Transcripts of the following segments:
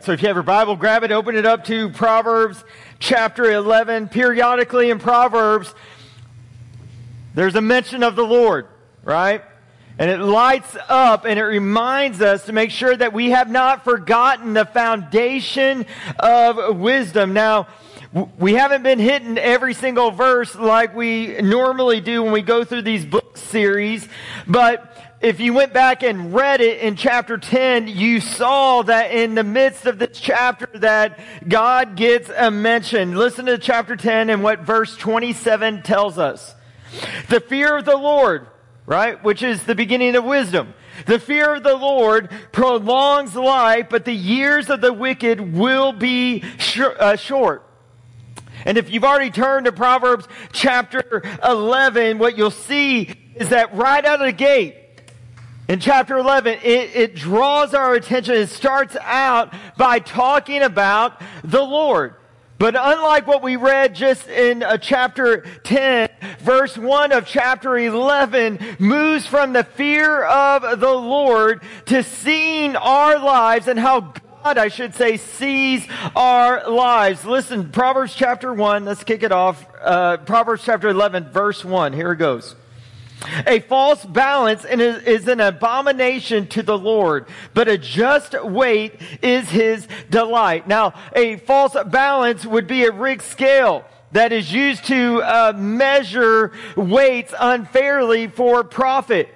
So if you have your Bible, grab it, open it up to Proverbs chapter 11. Periodically in Proverbs, there's a mention of the Lord, right? And it lights up and it reminds us to make sure that we have not forgotten the foundation of wisdom. Now, we haven't been hitting every single verse like we normally do when we go through these book series, but if you went back and read it in chapter 10, you saw that in the midst of this chapter that God gets a mention. Listen to chapter 10 and what verse 27 tells us. The fear of the Lord, right, which is the beginning of wisdom. The fear of the Lord prolongs life, but the years of the wicked will be short. And if you've already turned to Proverbs chapter 11, what you'll see is that right out of the gate, in chapter 11, it draws our attention. It starts out by talking about the Lord. But unlike what we read just in chapter 10, verse 1 of chapter 11 moves from the fear of the Lord to seeing our lives and how God, I should say, sees our lives. Listen, Proverbs chapter 1, let's kick it off. Proverbs chapter 11, verse 1. Here it goes. A false balance is an abomination to the Lord, but a just weight is his delight. Now, a false balance would be a rigged scale that is used to measure weights unfairly for profit.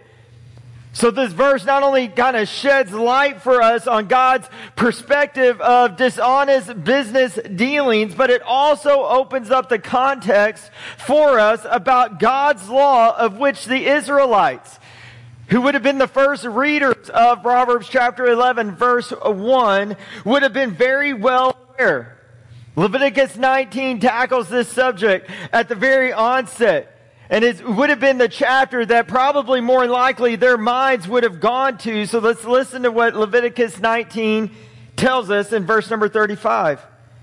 So this verse not only kind of sheds light for us on God's perspective of dishonest business dealings, but it also opens up the context for us about God's law, of which the Israelites, who would have been the first readers of Proverbs chapter 11, verse 1, would have been very well aware. Leviticus 19 tackles this subject at the very onset. And it would have been the chapter that probably more likely their minds would have gone to. So let's listen to what Leviticus 19 tells us in verse number 35.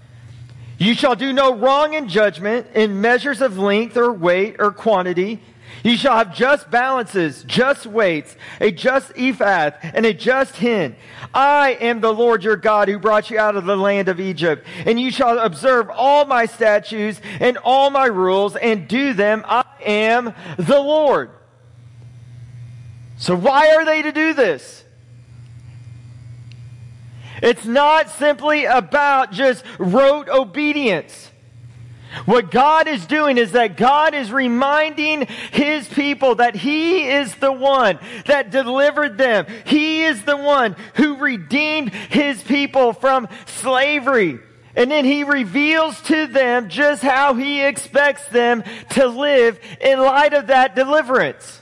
You shall do no wrong in judgment in measures of length or weight or quantity. You shall have just balances, just weights, a just ephah, and a just hin. I am the Lord your God who brought you out of the land of Egypt. And you shall observe all my statutes and all my rules and do them. I am the Lord. So why are they to do this? It's not simply about just rote obedience. What God is doing is that God is reminding his people that he is the one that delivered them. He is the one who redeemed his people from slavery. And then he reveals to them just how he expects them to live in light of that deliverance.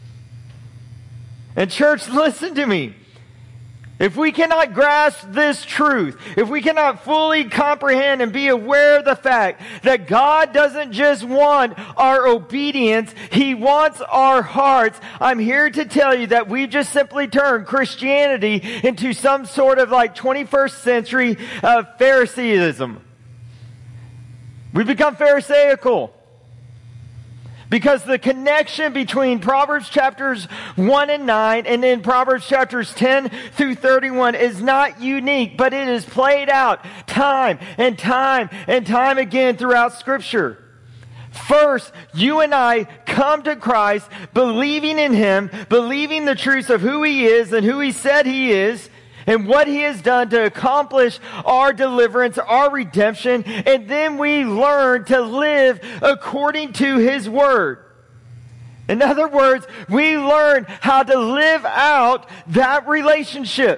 And church, listen to me. If we cannot grasp this truth, if we cannot fully comprehend and be aware of the fact that God doesn't just want our obedience, he wants our hearts, I'm here to tell you that we've just simply turned Christianity into some sort of like 21st century Pharisaism. We've become Pharisaical. Because the connection between Proverbs chapters 1 and 9 and then Proverbs chapters 10 through 31 is not unique, but it is played out time and time and time again throughout Scripture. First, you and I come to Christ believing in him, believing the truths of who he is and who he said he is, and what he has done to accomplish our deliverance, our redemption, and then we learn to live according to his word. In other words, we learn how to live out that relationship.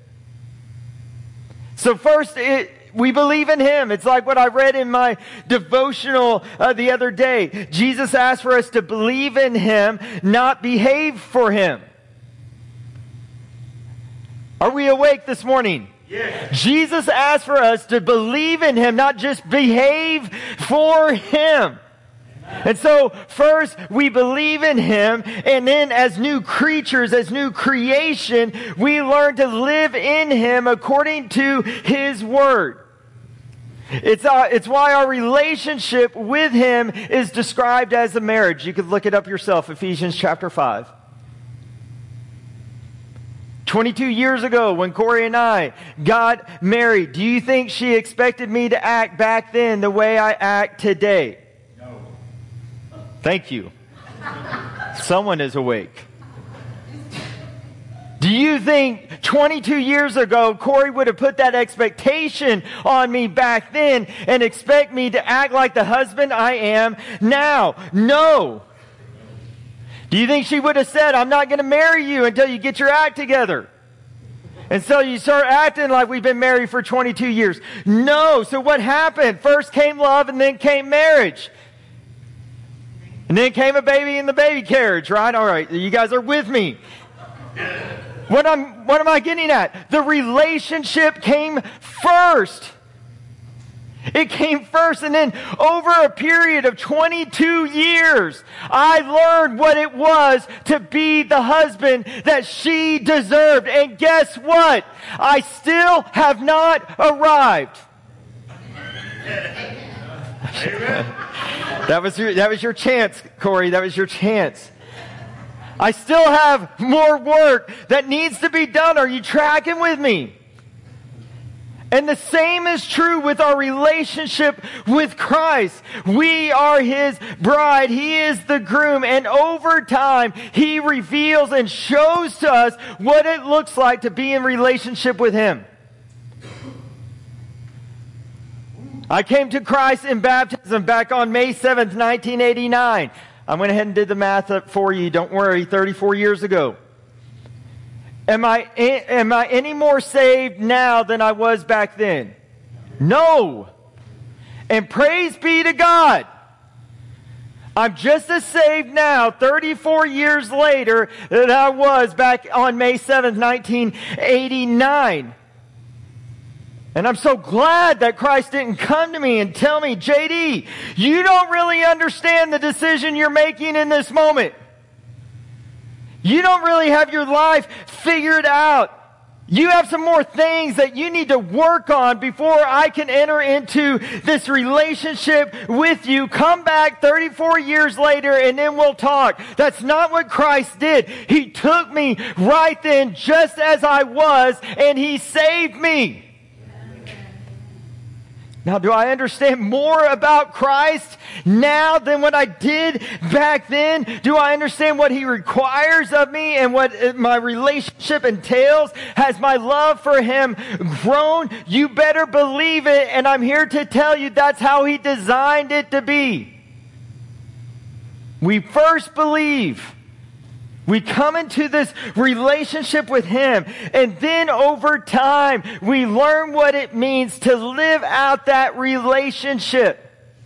So first, we believe in him. It's like what I read in my devotional the other day. Jesus asked for us to believe in him, not behave for him. Are we awake this morning? Yes. Jesus asked for us to believe in him, not just behave for him. Amen. And so first we believe in him, and then as new creatures, as new creation, we learn to live in him according to his word. It's why our relationship with him is described as a marriage. You could look it up yourself, Ephesians chapter 5. 22 years ago when Corey and I got married, do you think she expected me to act back then the way I act today? No. Thank you. Someone is awake. Do you think 22 years ago Corey would have put that expectation on me back then and expect me to act like the husband I am now? No. Do you think she would have said, I'm not going to marry you until you get your act together? And so you start acting like we've been married for 22 years. No. So what happened? First came love and then came marriage. And then came a baby in the baby carriage, right? All right, you guys are with me. What am I getting at? The relationship came first. It came first, and then over a period of 22 years, I learned what it was to be the husband that she deserved. And guess what? I still have not arrived. That was your chance, Corey. That was your chance. I still have more work that needs to be done. Are you tracking with me? And the same is true with our relationship with Christ. We are His bride. He is the groom. And over time, He reveals and shows to us what it looks like to be in relationship with Him. I came to Christ in baptism back on May 7th, 1989. I went ahead and did the math up for you. Don't worry, 34 years ago. Am I any more saved now than I was back then? No. And praise be to God. I'm just as saved now, 34 years later, than I was back on May 7th, 1989. And I'm so glad that Christ didn't come to me and tell me, JD, you don't really understand the decision you're making in this moment. You don't really have your life figured out. You have some more things that you need to work on before I can enter into this relationship with you. Come back 34 years later and then we'll talk. That's not what Christ did. He took me right then just as I was and He saved me. Now, do I understand more about Christ now than what I did back then? Do I understand what He requires of me and what my relationship entails? Has my love for Him grown? You better believe it, and I'm here to tell you that's how He designed it to be. We first believe. We come into this relationship with Him, and then over time, we learn what it means to live out that relationship.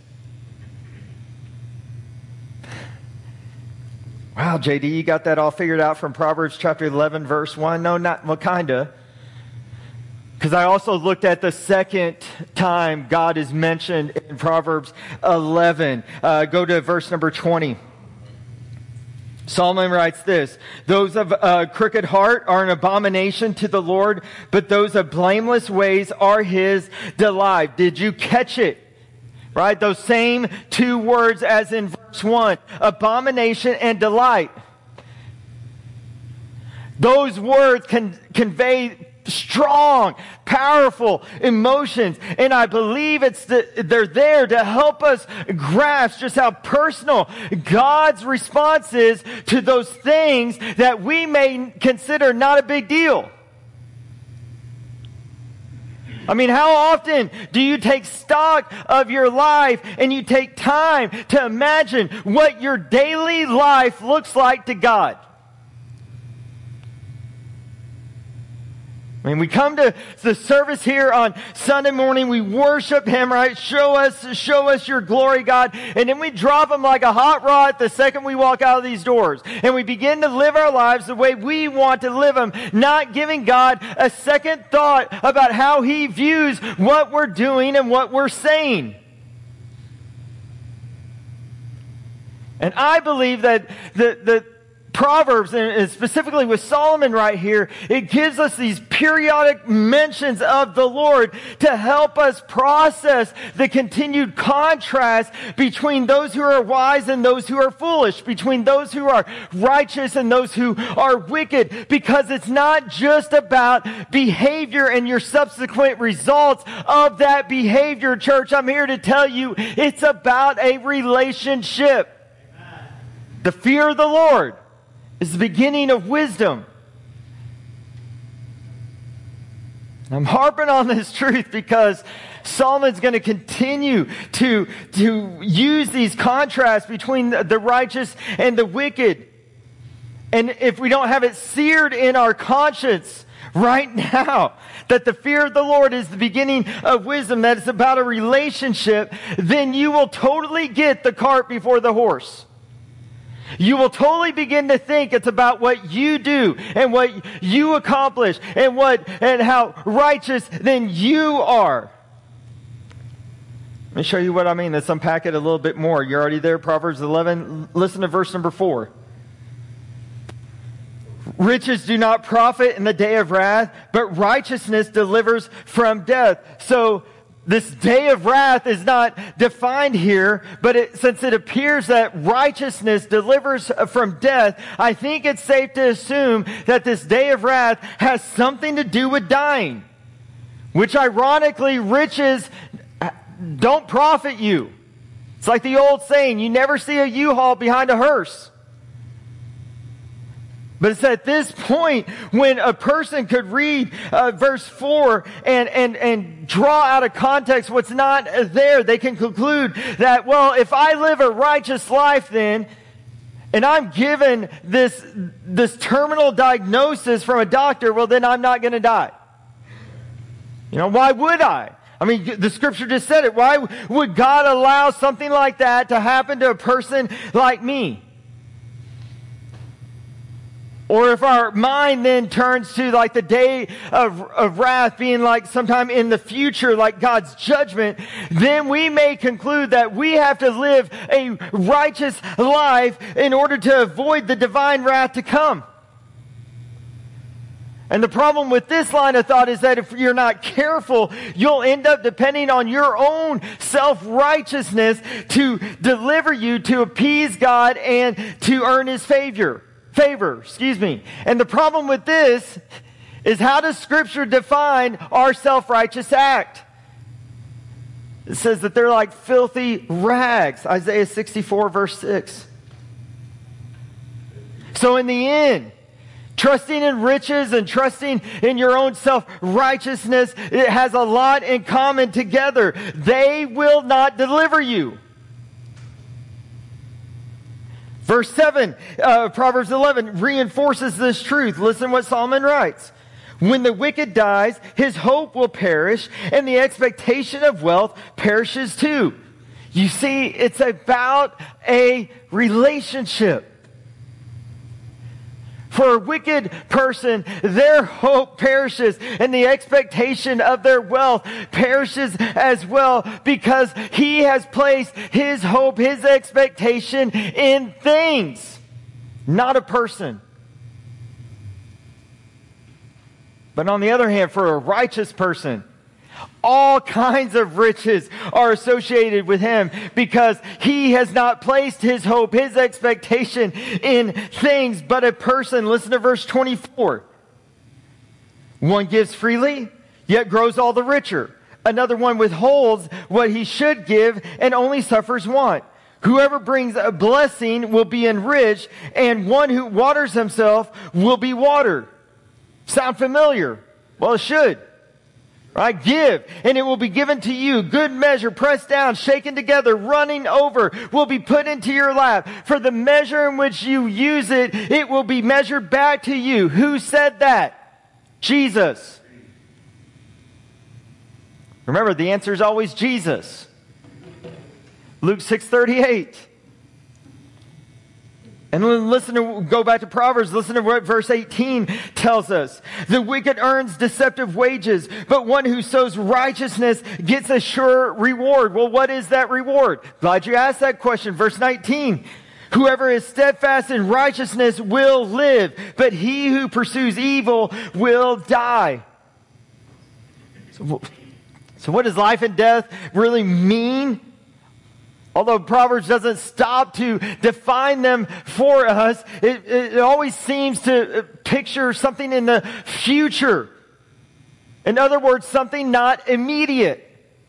Wow, JD, you got that all figured out from Proverbs chapter 11, verse 1? No, not, well, kinda. Because I also looked at the second time God is mentioned in Proverbs 11. Go to verse number 20. Solomon writes this, those of a crooked heart are an abomination to the Lord, but those of blameless ways are His delight. Did you catch it? Right? Those same two words as in verse 1, abomination and delight. Those words can convey strong, powerful emotions. And I believe they're there to help us grasp just how personal God's response is to those things that we may consider not a big deal. I mean, how often do you take stock of your life and you take time to imagine what your daily life looks like to God? I mean, we come to the service here on Sunday morning, we worship Him, right? Show us your glory, God. And then we drop Him like a hot rod the second we walk out of these doors. And we begin to live our lives the way we want to live them, not giving God a second thought about how He views what we're doing and what we're saying. And I believe that Proverbs, and specifically with Solomon right here, it gives us these periodic mentions of the Lord to help us process the continued contrast between those who are wise and those who are foolish, between those who are righteous and those who are wicked, because it's not just about behavior and your subsequent results of that behavior, church. I'm here to tell you it's about a relationship. Amen. The fear of the Lord is the beginning of wisdom. I'm harping on this truth because Solomon's going to continue to use these contrasts between the righteous and the wicked. And if we don't have it seared in our conscience right now, that the fear of the Lord is the beginning of wisdom, that it's about a relationship, then you will totally get the cart before the horse. You will totally begin to think it's about what you do and what you accomplish and how righteous then you are. Let me show you what I mean. Let's unpack it a little bit more. You're already there, Proverbs 11. Listen to verse number 4. Riches do not profit in the day of wrath, but righteousness delivers from death. So this day of wrath is not defined here, but since it appears that righteousness delivers from death, I think it's safe to assume that this day of wrath has something to do with dying, which ironically, riches don't profit you. It's like the old saying, you never see a U-Haul behind a hearse. But it's at this point when a person could read verse 4 and draw out of context what's not there. They can conclude that, well, if I live a righteous life then, and I'm given this terminal diagnosis from a doctor, well, then I'm not going to die. You know, why would I? I mean, the scripture just said it. Why would God allow something like that to happen to a person like me? Or if our mind then turns to like the day of wrath being like sometime in the future, like God's judgment, then we may conclude that we have to live a righteous life in order to avoid the divine wrath to come. And the problem with this line of thought is that if you're not careful, you'll end up depending on your own self-righteousness to deliver you, to appease God and to earn His favor. And the problem with this is, how does Scripture define our self-righteous act? It says that they're like filthy rags. Isaiah 64 verse 6. So in the end, trusting in riches and trusting in your own self-righteousness, it has a lot in common together. They will not deliver you. Verse 7, Proverbs 11 reinforces this truth. Listen what Solomon writes. When the wicked dies, his hope will perish, and the expectation of wealth perishes too. You see, it's about a relationship. For a wicked person, their hope perishes and the expectation of their wealth perishes as well, because he has placed his hope, his expectation in things, not a person. But on the other hand, for a righteous person, all kinds of riches are associated with him, because he has not placed his hope, his expectation in things, but a person. Listen to verse 24. One gives freely, yet grows all the richer. Another one withholds what he should give and only suffers want. Whoever brings a blessing will be enriched, and one who waters himself will be watered. Sound familiar? Well, it should. Right? Give, and it will be given to you. Good measure, pressed down, shaken together, running over, will be put into your lap. For the measure in which you use it, it will be measured back to you. Who said that? Jesus. Remember, the answer is always Jesus. Luke 6:38. And go back to Proverbs, listen to what verse 18 tells us. The wicked earns deceptive wages, but one who sows righteousness gets a sure reward. Well, what is that reward? Glad you asked that question. Verse 19. Whoever is steadfast in righteousness will live, but he who pursues evil will die. So what does life and death really mean? Although Proverbs doesn't stop to define them for us, it always seems to picture something in the future. In other words, something not immediate.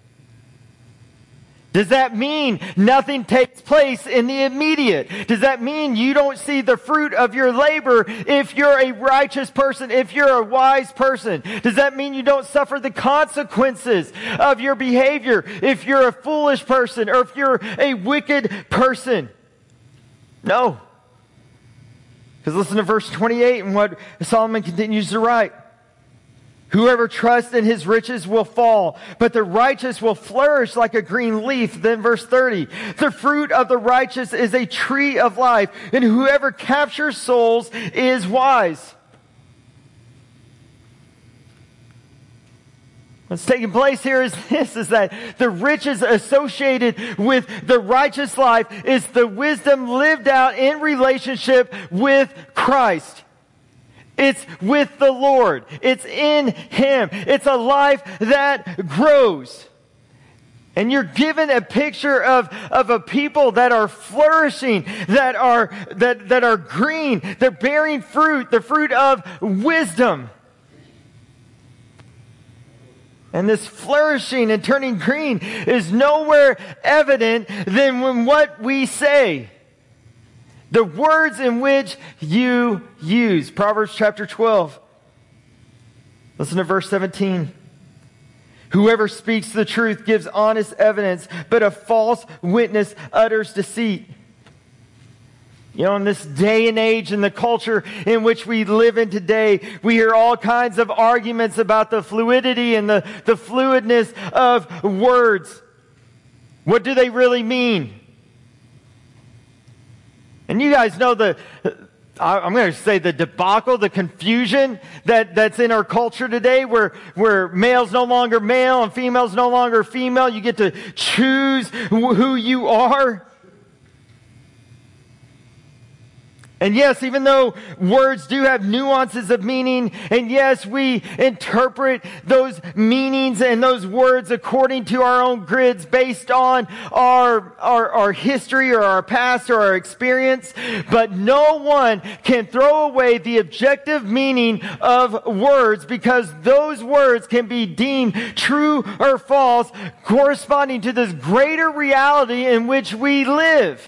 Does that mean nothing takes place in the immediate? Does that mean you don't see the fruit of your labor if you're a righteous person, if you're a wise person? Does that mean you don't suffer the consequences of your behavior if you're a foolish person or if you're a wicked person? No. Because listen to verse 28 and what Solomon continues to write. Whoever trusts in his riches will fall, but the righteous will flourish like a green leaf. Then verse 30, the fruit of the righteous is a tree of life, and whoever captures souls is wise. What's taking place here is this, is that the riches associated with the righteous life is the wisdom lived out in relationship with Christ. It's with the Lord. It's in Him. It's a life that grows. And you're given a picture of a people that are flourishing, that are green, they're bearing fruit, the fruit of wisdom. And this flourishing and turning green is nowhere evident than when what we say. The words in which you use. Proverbs chapter 12. Listen to verse 17. Whoever speaks the truth gives honest evidence, but a false witness utters deceit. You know, in this day and age, in the culture in which we live in today, we hear all kinds of arguments about the fluidity and the fluidness of words. What do they really mean? And you guys know I'm going to say the debacle, the confusion that's in our culture today where male's no longer male and female's no longer female. You get to choose who you are. And yes, even though words do have nuances of meaning, and yes, we interpret those meanings and those words according to our own grids based on our history or our past or our experience, but no one can throw away the objective meaning of words because those words can be deemed true or false corresponding to this greater reality in which we live.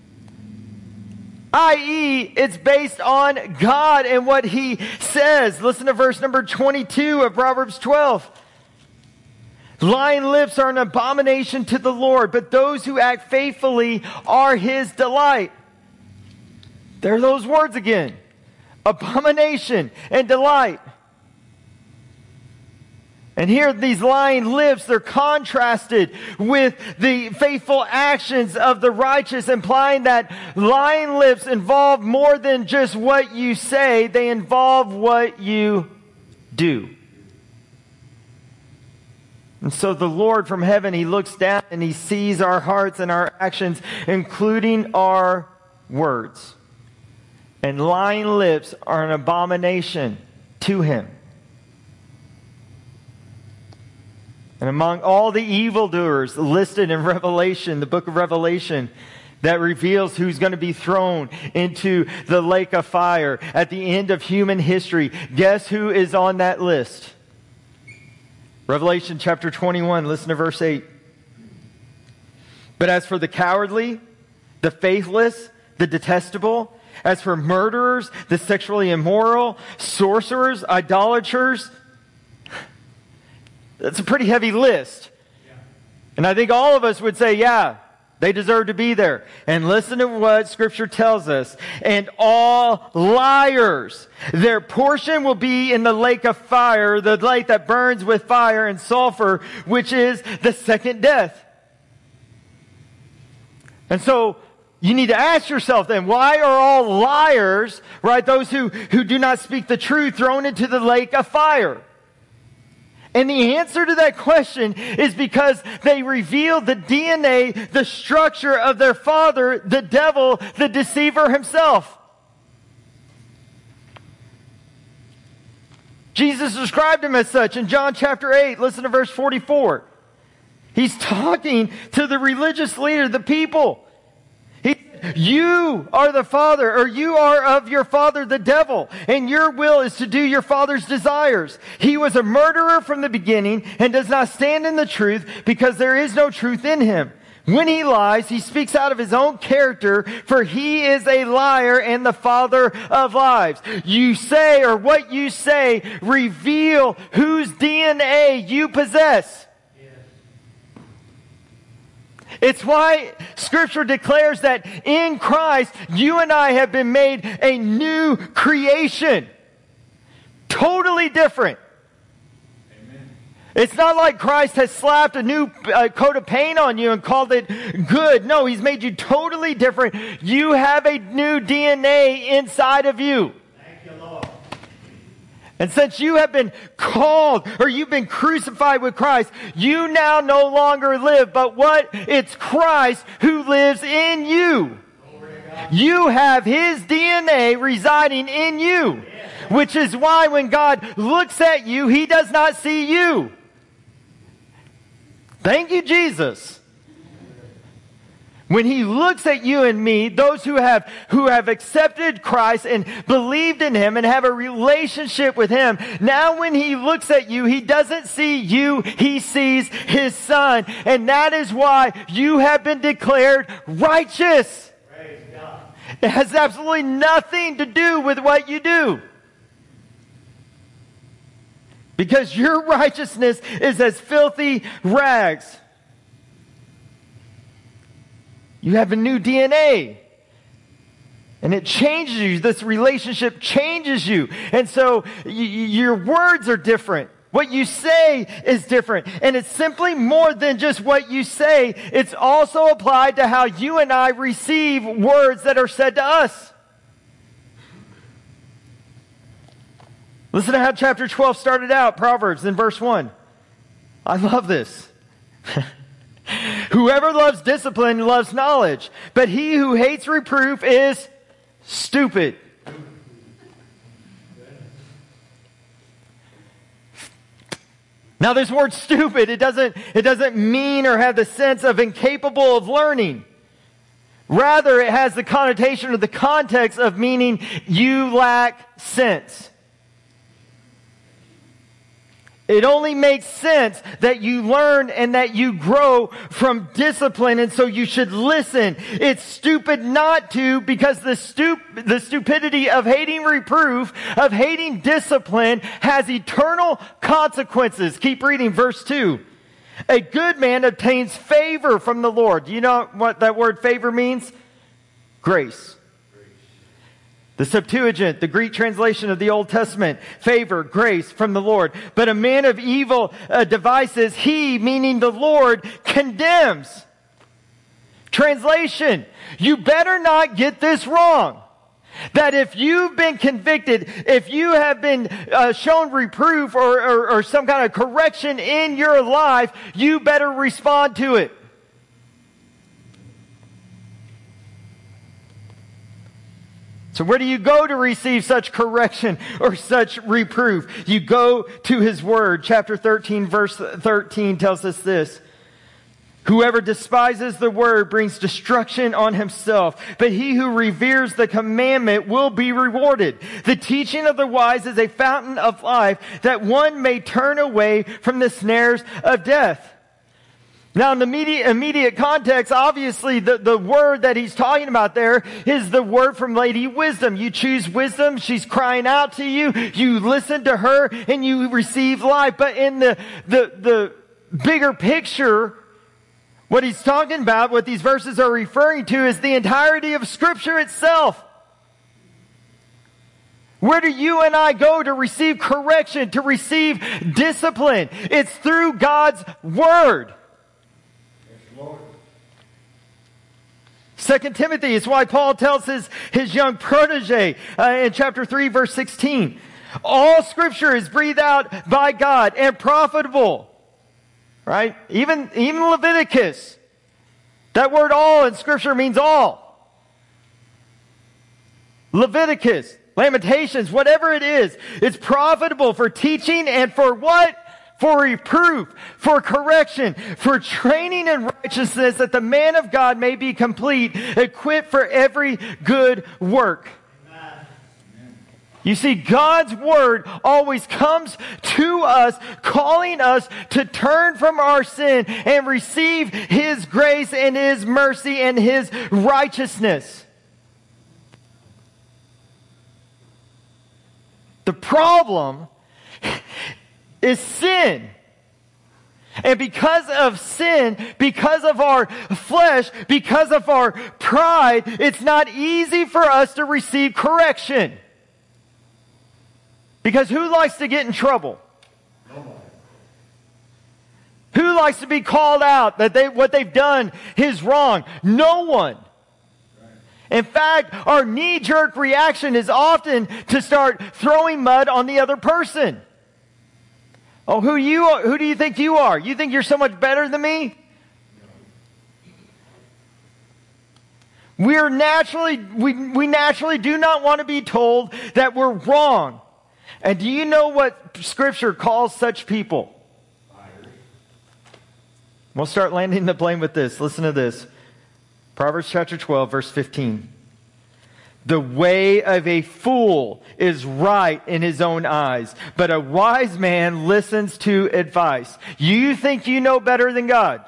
I.e., it's based on God and what He says. Listen to verse number 22 of Proverbs 12. Lying lips are an abomination to the Lord, but those who act faithfully are His delight. There are those words again. Abomination and delight. And here these lying lips, they're contrasted with the faithful actions of the righteous, implying that lying lips involve more than just what you say, they involve what you do. And so the Lord from heaven, He looks down and He sees our hearts and our actions, including our words. And lying lips are an abomination to Him. And among all the evildoers listed in Revelation, the book of Revelation, that reveals who's going to be thrown into the lake of fire at the end of human history, guess who is on that list? Revelation chapter 21, listen to verse 8. But as for the cowardly, the faithless, the detestable, as for murderers, the sexually immoral, sorcerers, idolaters, that's a pretty heavy list. And I think all of us would say, yeah, they deserve to be there. And listen to what Scripture tells us. And all liars, their portion will be in the lake of fire, the lake that burns with fire and sulfur, which is the second death. And so you need to ask yourself then, why are all liars, right, those who do not speak the truth, thrown into the lake of fire? And the answer to that question is because they reveal the DNA, the structure of their father, the devil, the deceiver himself. Jesus described him as such in John chapter 8. Listen to verse 44. He's talking to the religious leader, the people. You are the father, or you are of your father the devil, and your will is to do your father's desires. He was a murderer from the beginning and does not stand in the truth because there is no truth in him. When he lies, he speaks out of his own character, for he is a liar and the father of lies. You say, or what you say, reveal whose DNA you possess. It's why Scripture declares that in Christ, you and I have been made a new creation. Totally different. Amen. It's not like Christ has slapped a new coat of paint on you and called it good. No, He's made you totally different. You have a new DNA inside of you. And since you have been called, or you've been crucified with Christ, you now no longer live, but what? It's Christ who lives in you. You have His DNA residing in you, which is why when God looks at you, He does not see you. Thank you, Jesus. When He looks at you and me, those who have accepted Christ and believed in Him and have a relationship with Him, now when He looks at you, He doesn't see you, He sees His Son. And that is why you have been declared righteous. Praise God. It has absolutely nothing to do with what you do. Because your righteousness is as filthy rags. You have a new DNA. And it changes you. This relationship changes you. And so your words are different. What you say is different. And it's simply more than just what you say. It's also applied to how you and I receive words that are said to us. Listen to how chapter 12 started out, Proverbs, in verse 1. I love this. Whoever loves discipline loves knowledge, but he who hates reproof is stupid. Now this word stupid, it doesn't mean or have the sense of incapable of learning. Rather, it has the connotation or the context of meaning you lack sense. It only makes sense that you learn and that you grow from discipline, and so you should listen. It's stupid not to, because the stupidity of hating reproof, of hating discipline, has eternal consequences. Keep reading verse 2. A good man obtains favor from the Lord. Do you know what that word favor means? Grace. The Septuagint, the Greek translation of the Old Testament, favor, grace from the Lord. But a man of evil devices, he, meaning the Lord, condemns. Translation, you better not get this wrong. That if you've been convicted, if you have been shown reproof or some kind of correction in your life, you better respond to it. So where do you go to receive such correction or such reproof? You go to His Word. Chapter 13, verse 13 tells us this. Whoever despises the Word brings destruction on himself, but he who reveres the commandment will be rewarded. The teaching of the wise is a fountain of life, that one may turn away from the snares of death. Now, in the immediate context, obviously, the word that he's talking about there is the word from Lady Wisdom. You choose wisdom. She's crying out to you. You listen to her and you receive life. But in the bigger picture, what he's talking about, what these verses are referring to, is the entirety of Scripture itself. Where do you and I go to receive correction, to receive discipline? It's through God's Word. 2 Timothy is why Paul tells his young protege in chapter 3, verse 16. All Scripture is breathed out by God and profitable. Right? Even Leviticus. That word all in Scripture means all. Leviticus, Lamentations, whatever it is, it's profitable for teaching and for what? For reproof, for correction, for training in righteousness, that the man of God may be complete, equipped for every good work. You see, God's word always comes to us, calling us to turn from our sin and receive His grace and His mercy and His righteousness. The problem is sin. And because of sin, because of our flesh, because of our pride, it's not easy for us to receive correction. Because who likes to get in trouble? Nobody. Who likes to be called out that what they've done is wrong? No one. In fact, our knee-jerk reaction is often to start throwing mud on the other person. Oh, who do you think you are? You think you're so much better than me? We naturally do not want to be told that we're wrong. And do you know what Scripture calls such people? We'll start landing the plane with this. Listen to this. Proverbs chapter 12, verse 15. The way of a fool is right in his own eyes, but a wise man listens to advice. You think you know better than God?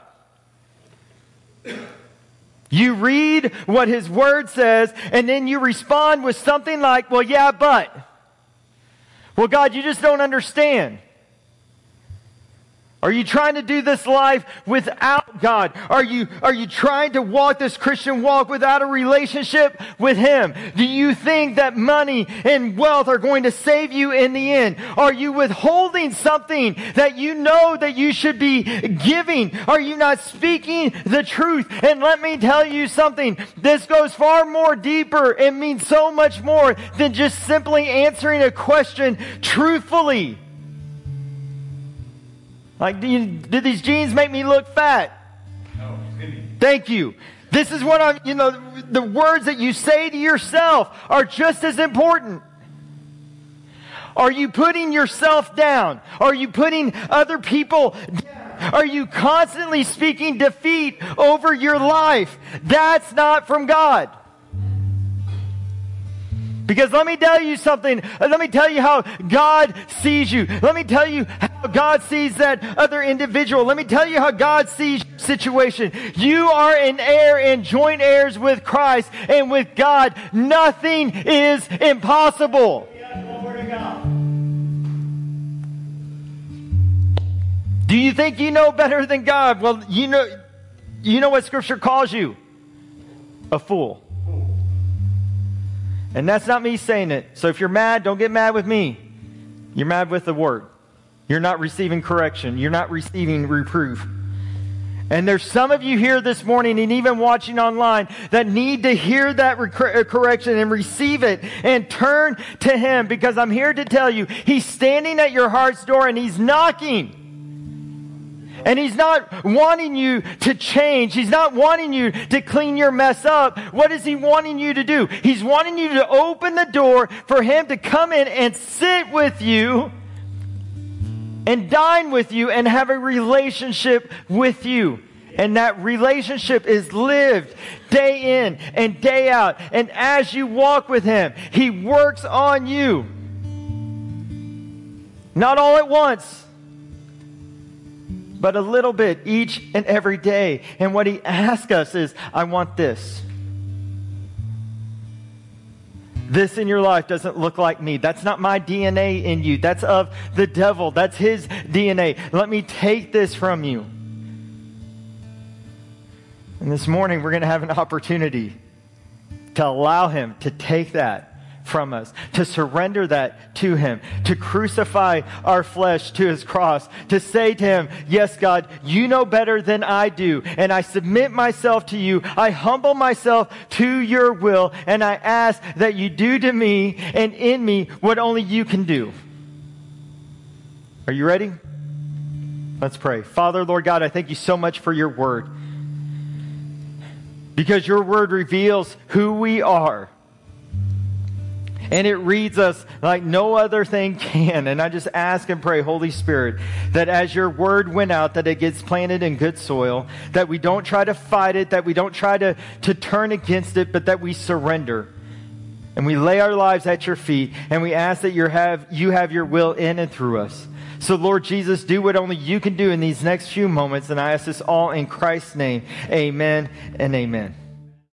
You read what His Word says, and then you respond with something like, well, yeah, but. Well, God, you just don't understand. Are you trying to do this life without God? Are you trying to walk this Christian walk without a relationship with Him? Do you think that money and wealth are going to save you in the end? Are you withholding something that you know that you should be giving? Are you not speaking the truth? And let me tell you something. This goes far more deeper. It means so much more than just simply answering a question truthfully. Like, did these jeans make me look fat? No. Thank you. This is what the words that you say to yourself are just as important. Are you putting yourself down? Are you putting other people down? Are you constantly speaking defeat over your life? That's not from God. Because let me tell you something. Let me tell you how God sees you. Let me tell you how God sees that other individual. Let me tell you how God sees your situation. You are an heir and joint heirs with Christ and with God. Nothing is impossible. Do you think you know better than God? Well, you know what Scripture calls you? A fool. And that's not me saying it. So if you're mad, don't get mad with me. You're mad with the Word. You're not receiving correction. You're not receiving reproof. And there's some of you here this morning and even watching online that need to hear that correction and receive it and turn to Him, because I'm here to tell you, He's standing at your heart's door and He's knocking. And He's not wanting you to change. He's not wanting you to clean your mess up. What is He wanting you to do? He's wanting you to open the door for Him to come in and sit with you and dine with you and have a relationship with you. And that relationship is lived day in and day out. And as you walk with Him, He works on you. Not all at once, but a little bit each and every day. And what He asks us is, I want this. This in your life doesn't look like me. That's not my DNA in you. That's of the devil. That's his DNA. Let me take this from you. And this morning we're going to have an opportunity to allow Him to take that from us, to surrender that to him, to crucify our flesh to his cross, to say to him, yes, God, you know better than I do, and I submit myself to you. I humble myself to your will, and I ask that you do to me and in me what only you can do. Are you ready? Let's pray. Father, Lord God, I thank you so much for your word, because your word reveals who we are. And it reads us like no other thing can. And I just ask and pray, Holy Spirit, that as your word went out, that it gets planted in good soil, that we don't try to fight it, that we don't try to turn against it, but that we surrender. And we lay our lives at your feet, and we ask that you have your will in and through us. So, Lord Jesus, do what only you can do in these next few moments. And I ask this all in Christ's name. Amen and amen.